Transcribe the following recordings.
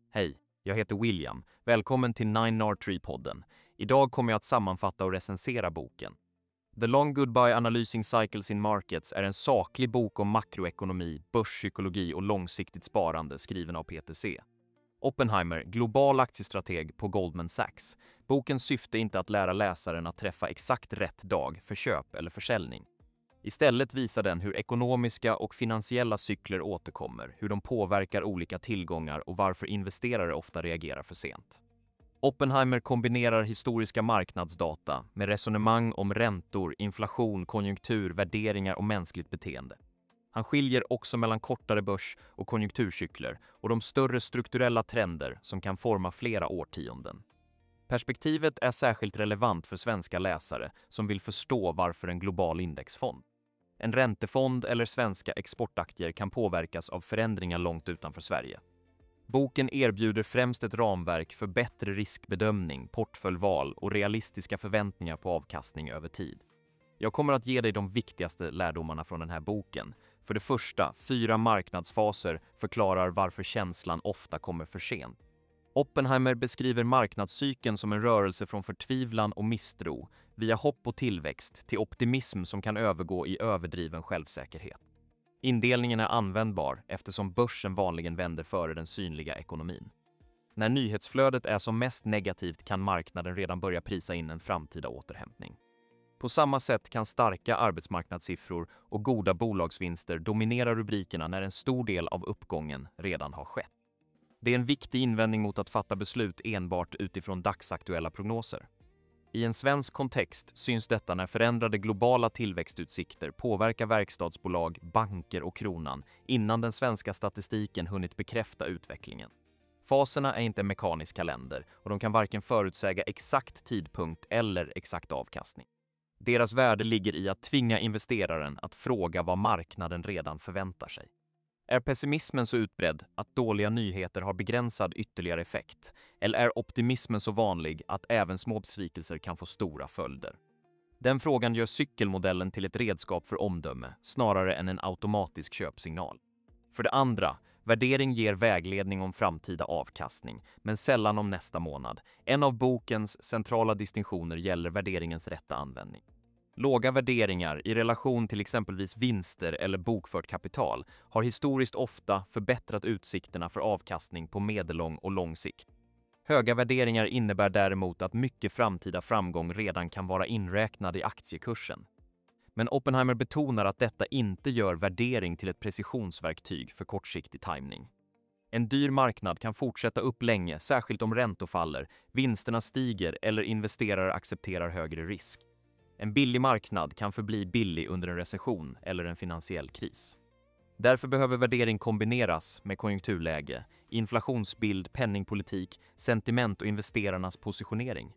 Hej, jag heter William. Välkommen till 9R3-podden. Idag kommer jag att sammanfatta och recensera boken. The Long Goodbye Analyzing Cycles in Markets är en saklig bok om makroekonomi, börspsykologi och långsiktigt sparande skriven av Peter C. Oppenheimer, global aktiestrateg på Goldman Sachs. Bokens syfte är inte att lära läsaren att träffa exakt rätt dag för köp eller försäljning. Istället visar den hur ekonomiska och finansiella cykler återkommer, hur de påverkar olika tillgångar och varför investerare ofta reagerar för sent. Oppenheimer kombinerar historiska marknadsdata med resonemang om räntor, inflation, konjunktur, värderingar och mänskligt beteende. Han skiljer också mellan kortare börs- och konjunkturcykler och de större strukturella trender som kan forma flera årtionden. Perspektivet är särskilt relevant för svenska läsare som vill förstå varför en global indexfond. En räntefond eller svenska exportaktier kan påverkas av förändringar långt utanför Sverige. Boken erbjuder främst ett ramverk för bättre riskbedömning, portföljval och realistiska förväntningar på avkastning över tid. Jag kommer att ge dig de viktigaste lärdomarna från den här boken. För det första, 4 marknadsfaser förklarar varför känslan ofta kommer för sent. Oppenheimer beskriver marknadscykeln som en rörelse från förtvivlan och misstro via hopp och tillväxt till optimism som kan övergå i överdriven självsäkerhet. Indelningen är användbar eftersom börsen vanligen vänder före den synliga ekonomin. När nyhetsflödet är som mest negativt kan marknaden redan börja prisa in en framtida återhämtning. På samma sätt kan starka arbetsmarknadssiffror och goda bolagsvinster dominera rubrikerna när en stor del av uppgången redan har skett. Det är en viktig invändning mot att fatta beslut enbart utifrån dagsaktuella prognoser. I en svensk kontext syns detta när förändrade globala tillväxtutsikter påverkar verkstadsbolag, banker och kronan innan den svenska statistiken hunnit bekräfta utvecklingen. Faserna är inte en mekanisk kalender och de kan varken förutsäga exakt tidpunkt eller exakt avkastning. Deras värde ligger i att tvinga investeraren att fråga vad marknaden redan förväntar sig. Är pessimismen så utbredd att dåliga nyheter har begränsad ytterligare effekt? Eller är optimismen så vanlig att även små besvikelser kan få stora följder? Den frågan gör cykelmodellen till ett redskap för omdöme, snarare än en automatisk köpsignal. För det andra, värdering ger vägledning om framtida avkastning, men sällan om nästa månad. En av bokens centrala distinktioner gäller värderingens rätta användning. Låga värderingar i relation till exempelvis vinster eller bokfört kapital har historiskt ofta förbättrat utsikterna för avkastning på medellång och lång sikt. Höga värderingar innebär däremot att mycket framtida framgång redan kan vara inräknad i aktiekursen. Men Oppenheimer betonar att detta inte gör värdering till ett precisionsverktyg för kortsiktig timing. En dyr marknad kan fortsätta upp länge, särskilt om räntor faller, vinsterna stiger eller investerare accepterar högre risk. En billig marknad kan förbli billig under en recession eller en finansiell kris. Därför behöver värdering kombineras med konjunkturläge, inflationsbild, penningpolitik, sentiment och investerarnas positionering.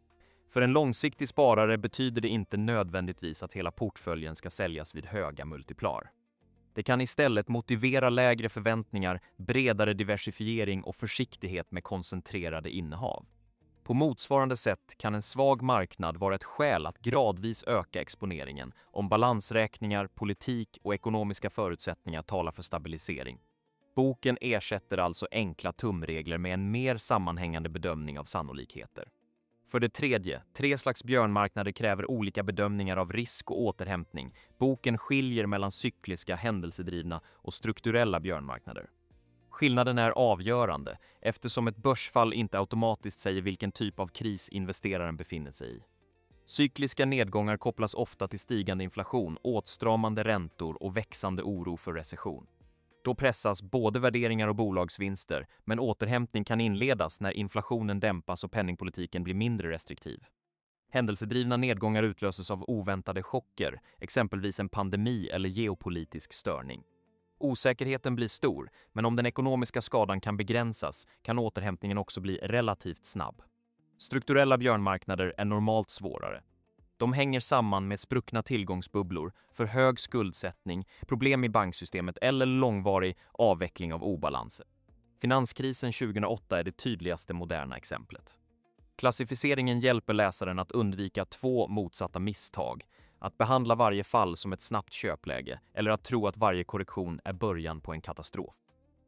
För en långsiktig sparare betyder det inte nödvändigtvis att hela portföljen ska säljas vid höga multiplar. Det kan istället motivera lägre förväntningar, bredare diversifiering och försiktighet med koncentrerade innehav. På motsvarande sätt kan en svag marknad vara ett skäl att gradvis öka exponeringen om balansräkningar, politik och ekonomiska förutsättningar talar för stabilisering. Boken ersätter alltså enkla tumregler med en mer sammanhängande bedömning av sannolikheter. För det tredje, 3 slags björnmarknader kräver olika bedömningar av risk och återhämtning. Boken skiljer mellan cykliska, händelsedrivna och strukturella björnmarknader. Skillnaden är avgörande eftersom ett börsfall inte automatiskt säger vilken typ av kris investeraren befinner sig i. Cykliska nedgångar kopplas ofta till stigande inflation, åtstramande räntor och växande oro för recession. Då pressas både värderingar och bolagsvinster, men återhämtning kan inledas när inflationen dämpas och penningpolitiken blir mindre restriktiv. Händelsedrivna nedgångar utlöses av oväntade chocker, exempelvis en pandemi eller geopolitisk störning. Osäkerheten blir stor, men om den ekonomiska skadan kan begränsas kan återhämtningen också bli relativt snabb. Strukturella björnmarknader är normalt svårare. De hänger samman med spruckna tillgångsbubblor, för hög skuldsättning, problem i banksystemet eller långvarig avveckling av obalanser. Finanskrisen 2008 är det tydligaste moderna exemplet. Klassificeringen hjälper läsaren att undvika 2 motsatta misstag: att behandla varje fall som ett snabbt köpläge eller att tro att varje korrektion är början på en katastrof.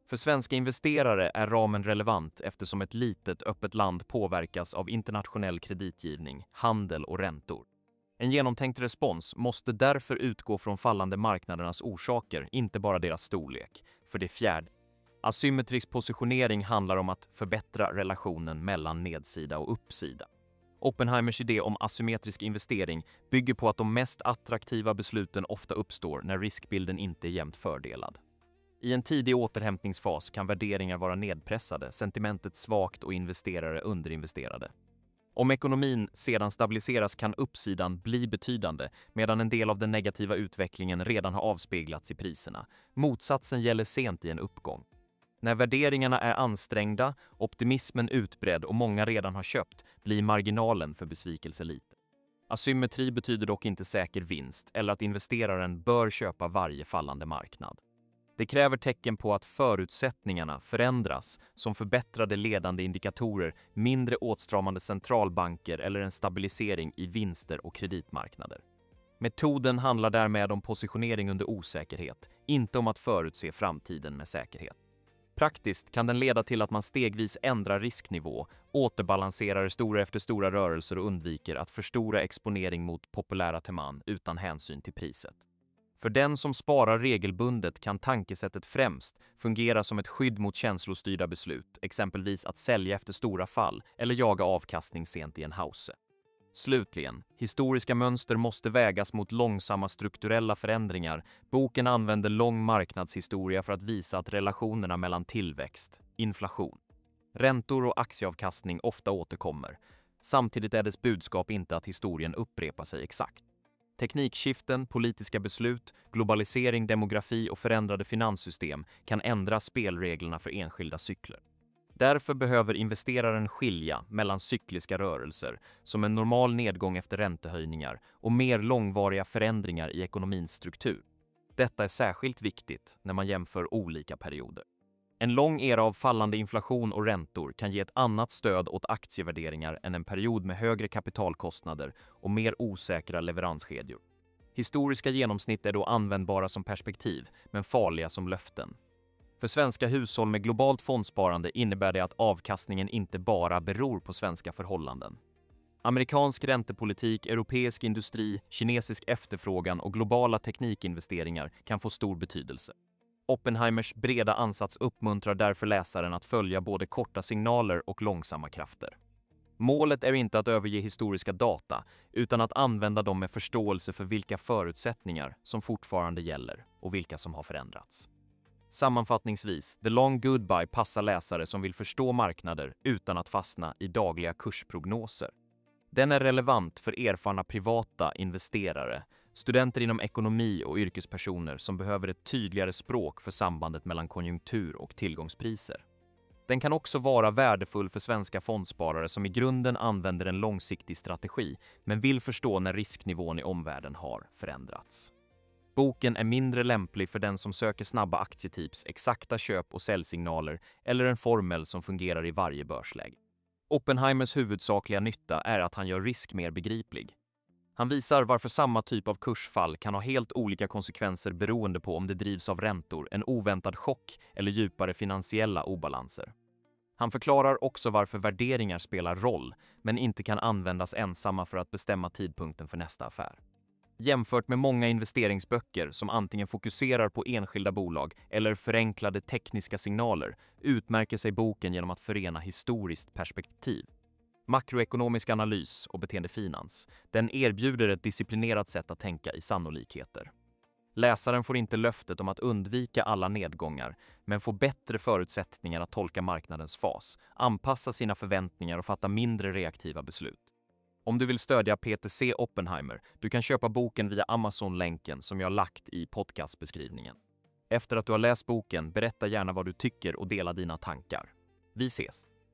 För svenska investerare är ramen relevant eftersom ett litet, öppet land påverkas av internationell kreditgivning, handel och räntor. En genomtänkt respons måste därför utgå från fallande marknadernas orsaker, inte bara deras storlek. För det fjärde, asymmetrisk positionering handlar om att förbättra relationen mellan nedsida och uppsida. Oppenheimers idé om asymmetrisk investering bygger på att de mest attraktiva besluten ofta uppstår när riskbilden inte är jämnt fördelad. I en tidig återhämtningsfas kan värderingar vara nedpressade, sentimentet svagt och investerare underinvesterade. Om ekonomin sedan stabiliseras kan uppsidan bli betydande, medan en del av den negativa utvecklingen redan har avspeglats i priserna. Motsatsen gäller sent i en uppgång. När värderingarna är ansträngda, optimismen utbredd och många redan har köpt, blir marginalen för besvikelse liten. Asymmetri betyder dock inte säker vinst eller att investeraren bör köpa varje fallande marknad. Det kräver tecken på att förutsättningarna förändras, som förbättrade ledande indikatorer, mindre åtstramande centralbanker eller en stabilisering i vinster och kreditmarknader. Metoden handlar därmed om positionering under osäkerhet, inte om att förutse framtiden med säkerhet. Praktiskt kan den leda till att man stegvis ändrar risknivå, återbalanserar stora efter stora rörelser och undviker att förstora exponering mot populära teman utan hänsyn till priset. För den som sparar regelbundet kan tankesättet främst fungera som ett skydd mot känslostyrda beslut, exempelvis att sälja efter stora fall eller jaga avkastning sent i en hause. Slutligen, historiska mönster måste vägas mot långsamma strukturella förändringar. Boken använder lång marknadshistoria för att visa att relationerna mellan tillväxt, inflation, räntor och aktieavkastning ofta återkommer. Samtidigt är dess budskap inte att historien upprepar sig exakt. Teknikskiften, politiska beslut, globalisering, demografi och förändrade finanssystem kan ändra spelreglerna för enskilda cykler. Därför behöver investeraren skilja mellan cykliska rörelser, som en normal nedgång efter räntehöjningar, och mer långvariga förändringar i ekonomins struktur. Detta är särskilt viktigt när man jämför olika perioder. En lång era av fallande inflation och räntor kan ge ett annat stöd åt aktievärderingar än en period med högre kapitalkostnader och mer osäkra leveranskedjor. Historiska genomsnitt är då användbara som perspektiv, men farliga som löften. För svenska hushåll med globalt fondsparande innebär det att avkastningen inte bara beror på svenska förhållanden. Amerikansk räntepolitik, europeisk industri, kinesisk efterfrågan och globala teknikinvesteringar kan få stor betydelse. Oppenheimers breda ansats uppmuntrar därför läsaren att följa både korta signaler och långsamma krafter. Målet är inte att överge historiska data, utan att använda dem med förståelse för vilka förutsättningar som fortfarande gäller och vilka som har förändrats. Sammanfattningsvis, The Long Goodbye passar läsare som vill förstå marknader utan att fastna i dagliga kursprognoser. Den är relevant för erfarna privata investerare, studenter inom ekonomi och yrkespersoner som behöver ett tydligare språk för sambandet mellan konjunktur och tillgångspriser. Den kan också vara värdefull för svenska fondsparare som i grunden använder en långsiktig strategi men vill förstå när risknivån i omvärlden har förändrats. Boken är mindre lämplig för den som söker snabba aktietips, exakta köp- och säljsignaler eller en formel som fungerar i varje börsläge. Oppenheimers huvudsakliga nytta är att han gör risk mer begriplig. Han visar varför samma typ av kursfall kan ha helt olika konsekvenser beroende på om det drivs av räntor, en oväntad chock eller djupare finansiella obalanser. Han förklarar också varför värderingar spelar roll, men inte kan användas ensamma för att bestämma tidpunkten för nästa affär. Jämfört med många investeringsböcker som antingen fokuserar på enskilda bolag eller förenklade tekniska signaler utmärker sig boken genom att förena historiskt perspektiv, makroekonomisk analys och beteendefinans. Den erbjuder ett disciplinerat sätt att tänka i sannolikheter. Läsaren får inte löftet om att undvika alla nedgångar, men får bättre förutsättningar att tolka marknadens fas, anpassa sina förväntningar och fatta mindre reaktiva beslut. Om du vill stödja PTC Oppenheimer, du kan köpa boken via Amazon-länken som jag lagt i podcastbeskrivningen. Efter att du har läst boken, berätta gärna vad du tycker och dela dina tankar. Vi ses!